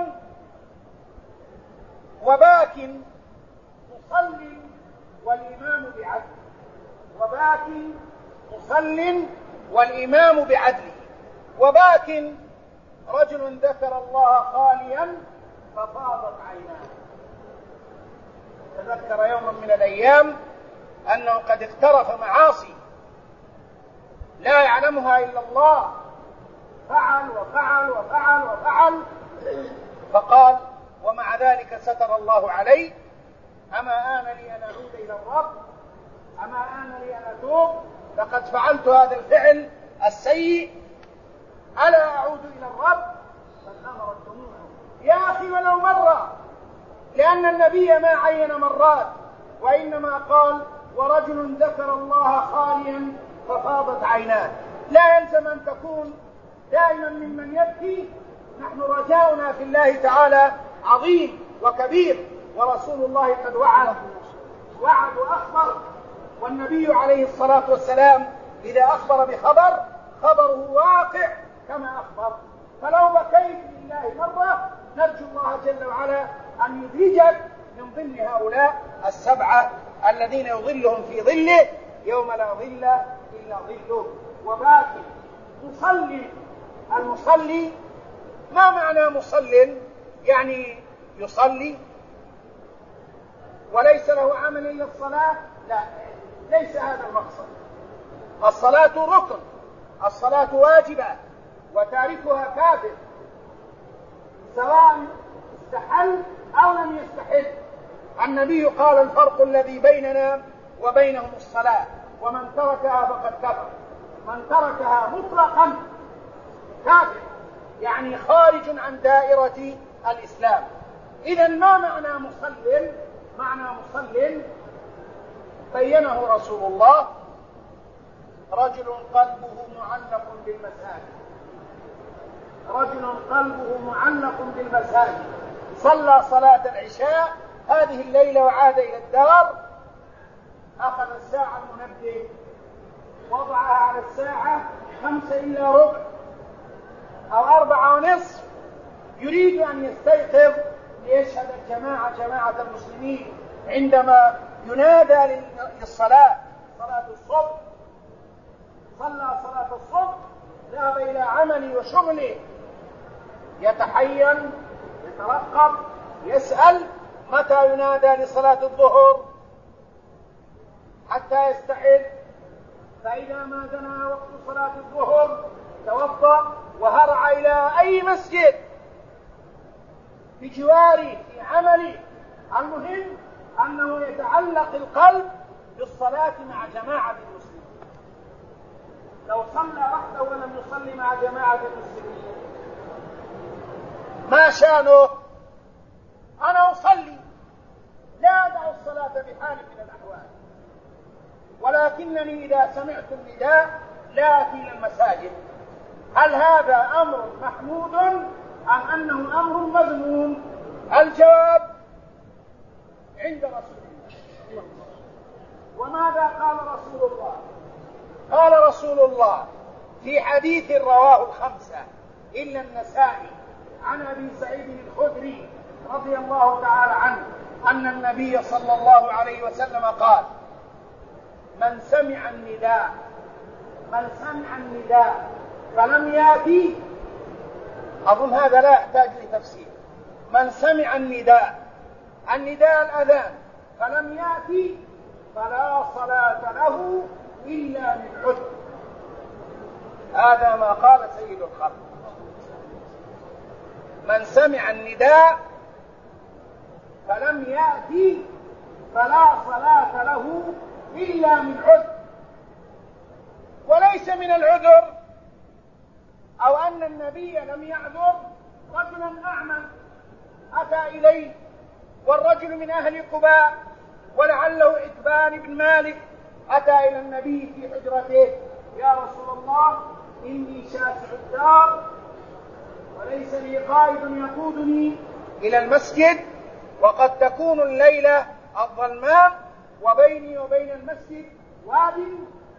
وباك مصل والإمام بعدله. وباك مصل والإمام بعدله. وباك رجل ذكر الله خاليا ففاضت عيناه. تذكر يوما من الأيام أنه قد اقترف معاصي لا يعلمها إلا الله، فعل وفعل وفعل وفعل، فقال: ومع ذلك ستر الله علي. أما آن لي أن أعود إلى الرب؟ أما آن لي أن أتوب؟ لقد فعلت هذا الفعل السيء، ألا أعود إلى الرب؟ فانهمرت دموعه. يا أخي ولو مرة، لأن النبي ما عين مرات، وإنما قال: ورجل ذكر الله خاليا ففاضت عيناه. لا يلزم أن تكون دائما ممن يبكي. نحن رجاؤنا في الله تعالى عظيم وكبير، ورسول الله قد وعد وعد وأخبر. والنبي عليه الصلاة والسلام إذا أخبر بخبر خبره واقع كما أخبر. فلو بكيت لله مرة نرجو الله جل وعلا أن يدرجك من ضمن هؤلاء السبعة الذين يظلهم في ظله يوم لا ظل إلا ظله. وباقي مصلي، المصلي ما معنى مصل؟ يعني يصلي وليس له عمل إلا الصلاة؟ لا، ليس هذا المقصد. الصلاة ركن، الصلاة واجبة، وتاركها كافر سواء استحل أو لم يستحل. النبي قال الفرق الذي بيننا وبينهم الصلاة، ومن تركها فقد كفر. من تركها مطلقا كافر، يعني خارج عن دائرة الإسلام. إذن ما معنى مصل؟ معنى مصل بينه رسول الله: رجل قلبه معلق بالمساجد، رجل قلبه معلق بالمساجد صلى صلاة العشاء هذه الليلة وعاد إلى الدار، أخذ الساعة المنبه وضعها على الساعة خمسة إلا ربع أو أربعة ونصف، يريد أن يستيقظ ليشهد الجماعة جماعة المسلمين عندما ينادى للصلاة، صلاة الصبح. صلى صلاة الصبح، ذهب إلى عمله وشغله، يتحين، يترقب، يسأل متى ينادى لصلاة الظهر حتى يستعد. فإذا ما دنا وقت صلاة الظهر توضأ وهرع إلى أي مسجد بجواره في عمله. المهم أنه يتعلق القلب بالصلاة مع جماعة المسلمين. لو صلى وحده ولم يصلي مع جماعة المسلمين ما شانه؟ أنا أصلي، لا أدع الصلاة بحال من الأحوال، ولكنني إذا سمعت النداء لا أتي إلى المساجد. هل هذا أمر محمود أم أنه أمر مذموم؟ الجواب عند رسول الله. وماذا قال رسول الله؟ قال رسول الله في حديث رواه الخمسة إلا النسائي عن أبي سعيد الخدري رضي الله تعالى عنه أن النبي صلى الله عليه وسلم قال: من سمع النداء من سمع النداء فلم يأتي، أظن هذا لا يحتاج لتفسير، من سمع النداء، النداء الأذان، فلم يأتي فلا صلاة له إلا من عذر. هذا ما قال سيد الخلق: من سمع النداء فلم يأتي فلا صلاة له إلا من عذر. وليس من العذر أو أن النبي لم يعذر رجلا أعمى أتى إليه، والرجل من أهل قباء ولعله عتبان بن مالك، أتى إلى النبي في حجرته: يا رسول الله، إني شاسع الدار وليس لي قائد يقودني إلى المسجد، وقد تكون الليلة الظلماء، وبيني وبين المسجد واد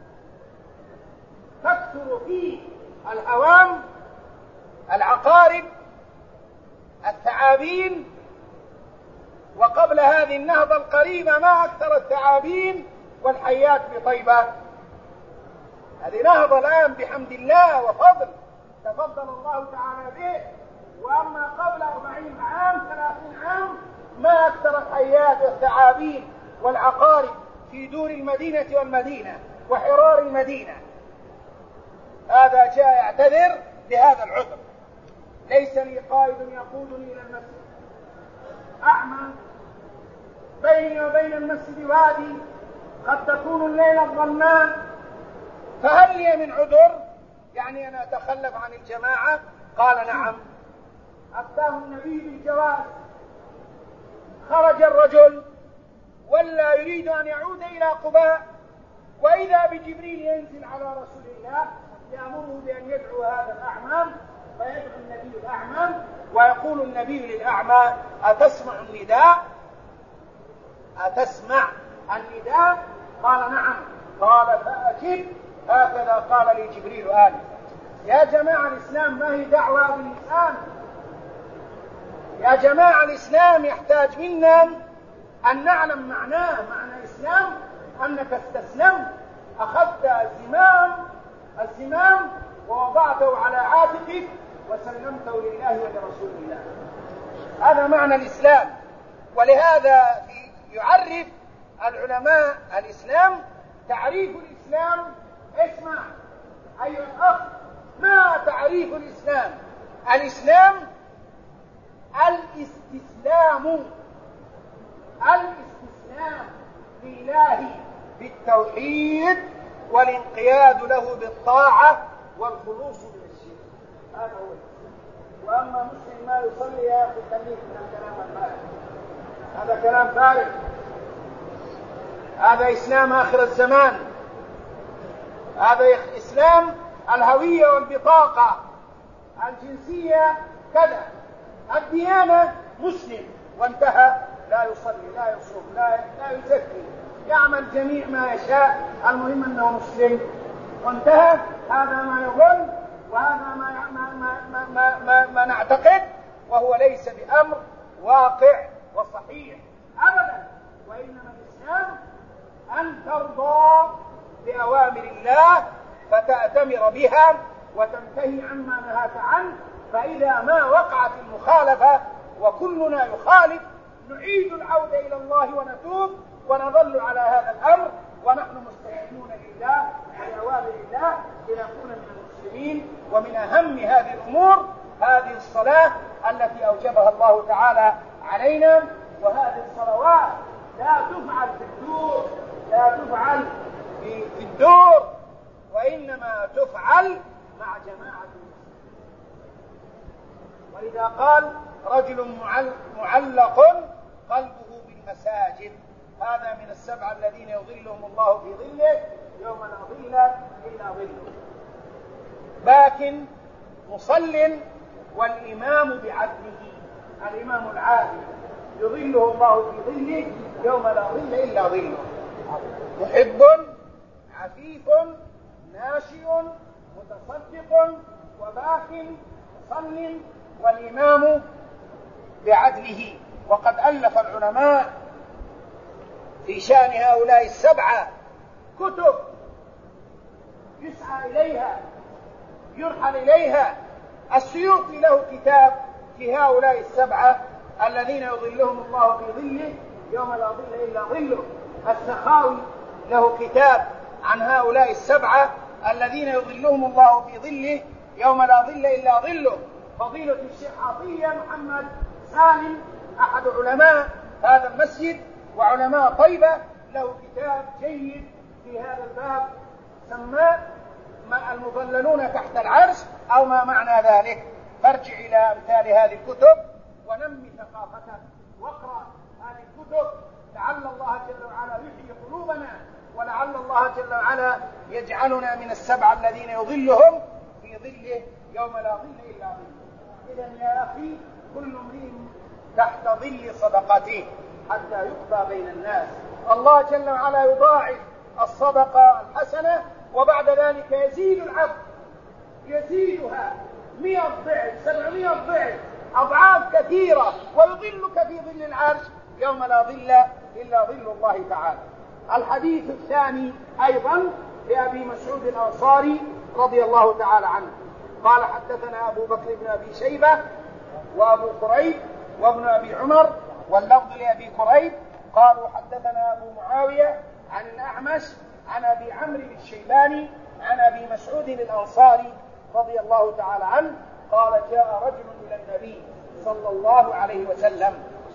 تكثر فيه الهوام، العقارب، الثعابين، وقبل هذه النهضة القريبة ما أكثر الثعابين والحيات بطيبة. هذه نهضة الآن بحمد الله وفضل تفضل الله تعالى به. وأما قبل أربعين عام ثلاثين عام ما أكثر الحيات والثعابين والعقارب في دور المدينة والمدينة وحرار المدينة. هذا جاء يعتذر بهذا العذر: ليس لي قائد يقودني إلى المسجد، أعمى، بيني وبين المسجد وادي، قد تكون الليلة الظلماء، فهل لي من عذر؟ يعني أنا أتخلف عن الجماعة؟ قال: نعم. أفتاه النبي بالجواز. خرج الرجل ولا يريد أن يعود إلى قباء، وإذا بجبريل ينزل على رسول الله يأمره بأن يدعو هذا الأعمى، فيدعو النبي الأعمى ويقول النبي للأعمى: أتسمع النداء؟ أتسمع النداء؟ قال: نعم. قال: فأجب. هكذا قال لي جبريل آنفا. يا جماعة الإسلام ما هي دعوة باللسان، يا جماعة الإسلام يحتاج منا أن نعلم معناه. معنى الإسلام أنك استسلمت، أخذت الزمام الزمام ووضعته على عاتقك وسلمته لله ولرسول الله. هذا معنى الإسلام. ولهذا يعرف العلماء الإسلام تعريف الإسلام. اسمع أيها الأخ، ما تعريف الإسلام؟ الإسلام الاستسلام الاستسلام لله بالتوحيد والانقياد له بالطاعة والخلوص من الشرك. هذا هو الإسلام. وأما مسلم ما يصلي يا أخي خليك من الكلام الفارغ، هذا كلام فارغ. هذا إسلام آخر الزمان، هذا إسلام الهوية والبطاقة، الجنسية كذا، الديانة مسلم وانتهى، لا يصلي لا يصوم لا لا يزكي، يعمل جميع ما يشاء، المهم أنه مسلم وانتهى. هذا ما يظن وهذا ما ما ما ما, ما, ما نعتقد، وهو ليس بأمر واقع وصحيح أبدا. وإنما الإسلام أن ترضى بأوامر الله فتأتمر بها وتنتهي عما نهاك عنه. فإذا ما وقعت المخالفة وكلنا يخالف نعيد العودة إلى الله ونتوب ونظل على هذا الأمر ونحن مستسلمون لله ولأوامر الله لنكون من المسلمين. ومن أهم هذه الأمور هذه الصلاة التي أوجبها الله تعالى علينا. وهذه الصلوات لا تفعل في الدور لا تفعل في الدور وإنما تفعل مع جماعة المسلمين. ولذا قال رجل معلق قلبه بالمساجد، هذا من السبعة الذين يظلهم الله في ظله يوم لا ظل إلا ظله. باكن مصل والإمام بعدله، الإمام العادل يظله الله في ظله يوم لا ظل إلا ظله. محب عفيف ناشئ متصدق وباك مصل والإمام بعدله. وقد ألف العلماء في شأن هؤلاء السبعة كتب يسعى إليها يرحل إليها. السيوطي له كتاب في هؤلاء السبعة الذين يظلهم الله في ظله يوم لا ظل إلا ظله. السخاوي له كتاب عن هؤلاء السبعة الذين يظلهم الله في ظله يوم لا ظل إلا ظله. فضيلة الشيخ عطية محمد سالم أحد علماء هذا المسجد وعلماء طيبة له كتاب جيد في هذا الباب سماه المظللون تحت العرش أو ما معنى ذلك. فارجع إلى أمثال هذه الكتب ونمي ثقافتك واقرأ هذه الكتب لعل الله جل وعلا يحيي قلوبنا ولعل الله جل وعلا يجعلنا من السبعة الذين يظلهم في ظله يوم لا ظل إلا ظله. إذن يا أخي كل امرئ تحت ظل صدقته حتى يقضى بين الناس. الله جل وعلا يضاعف الصدقة الحسنة وبعد ذلك يزيد العبد يزيدها مئة ضعف سبعمائة ضعف أضعاف كثيرة ويظلك في ظل العرش يوم لا ظل إلا ظل الله تعالى. الحديث الثاني أيضا لأبي مسعود الأنصاري رضي الله تعالى عنه قال حدثنا أبو بكر بن أبي شيبة وأبو قريب وابن أبي عمر واللفظ لأبي قريب قالوا حدثنا أبو معاوية عن الأعمش عن أبي عمرو الشيباني عن أبي مسعود الأنصاري رضي الله تعالى عنه قال جاء رجل إلى النبي صلى الله عليه وسلم.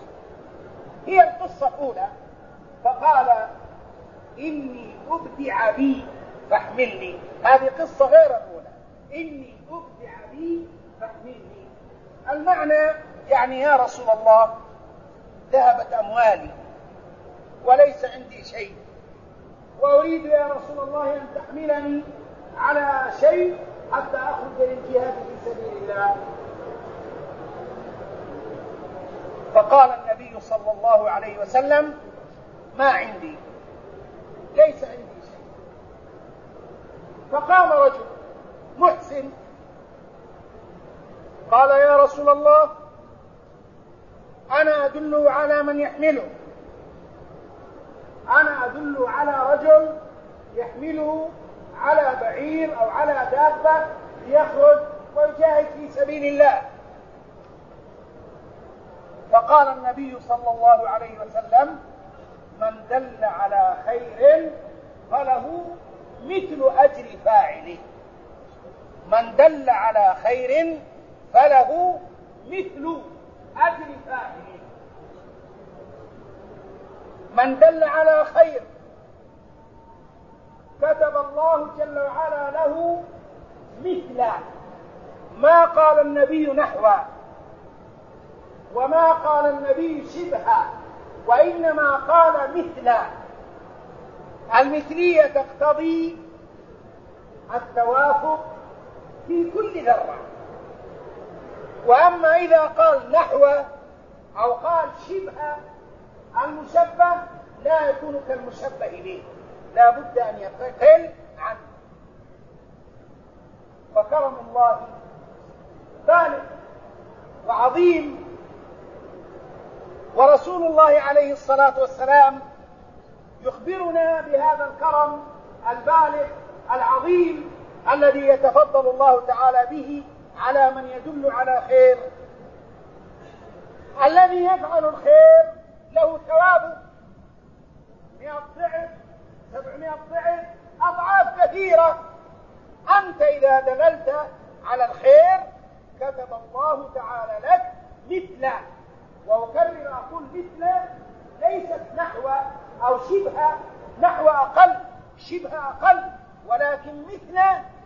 هي القصة الأولى فقال إني أبدع بي فاحملني. هذه قصة غير الأولى. إني أبدع بي فاحملني المعنى يعني يا رسول الله ذهبت أموالي وليس عندي شيء وأريد يا رسول الله أن تحملني على شيء حتى أخرج للجهاد في سبيل الله. فقال النبي صلى الله عليه وسلم ما عندي ليس عندي شيء. فقام رجل محسن قال يا رسول الله أنا أدل على من يحمله، أنا أدل على رجل يحمله على بعير أو على دابة ليخرج ويجاهد في سبيل الله. فقال النبي صلى الله عليه وسلم: من دل على خير فله مثل أجر فاعله. من دل على خير فله مثل أجر فاعله. من دل على خير كتب الله جل وعلا له مثل، ما قال النبي نحو، وما قال النبي شبه، وإنما قال مثل. المثلية تقتضي التوافق في كل ذرة. وأما إذا قال نحو أو قال شبه، المشبه لا يكون كالمشبه به، لا بد أن يقل عنه. فكرم الله بالغ وعظيم، ورسول الله عليه الصلاة والسلام يخبرنا بهذا الكرم البالغ العظيم الذي يتفضل الله تعالى به على من يدل على خير. الذي يفعل الخير له ثواب مئة ضعف، سبعمائة ضعف، أضعاف كثيرة. أنت إذا دللت على الخير كتب الله تعالى لك مثل. وأكرر أقول مثل، ليست نحو أو شبه، نحو أقل، شبه أقل، ولكن مثل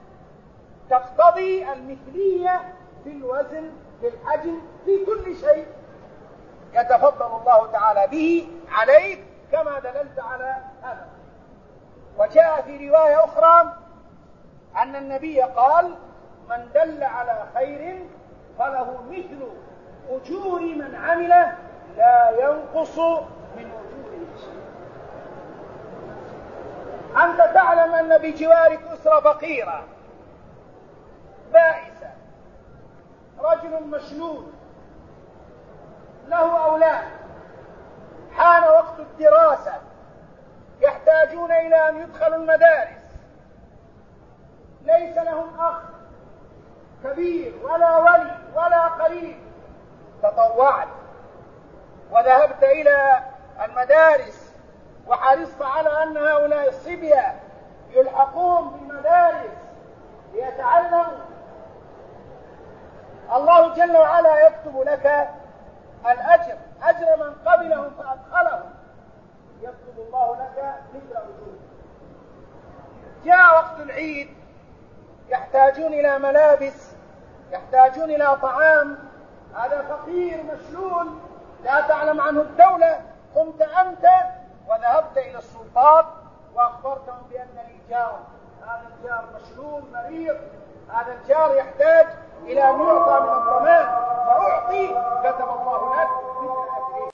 تقتضي المثلية في الوزن، في الحجم، في كل شيء يتفضل الله تعالى به عليك كما دللت على هذا. وجاء في رواية أخرى أن النبي قال: من دل على خير فله مثل أجور من عمله لا ينقص من أجوره شيء. أنت تعلم أن بجوارك أسرة فقيرة بائسة، رجل مشلول له أولاد، حان وقت الدراسة، يحتاجون إلى أن يدخلوا المدارس، ليس لهم أخ كبير ولا ولي ولا قريب. تطوعت وذهبت إلى المدارس وحرصت على أن هؤلاء الصبية يلحقون بالمدارس ليتعلموا. الله جل وعلا يكتب لك الأجر، أجر من قبلهم فأدخلهم، يكتب الله لك مثل أجورهم. جاء وقت العيد، يحتاجون إلى ملابس، يحتاجون إلى طعام، هذا فقير مشلول لا تعلم عنه الدولة. قمت أنت وذهبت إلى السلطات وأخبرتهم بأن لي جار، هذا الجار مشلول مريض، هذا الجار يحتاج إلى أن يعطى من الضمان، فأعطي. كتب الله لك مثل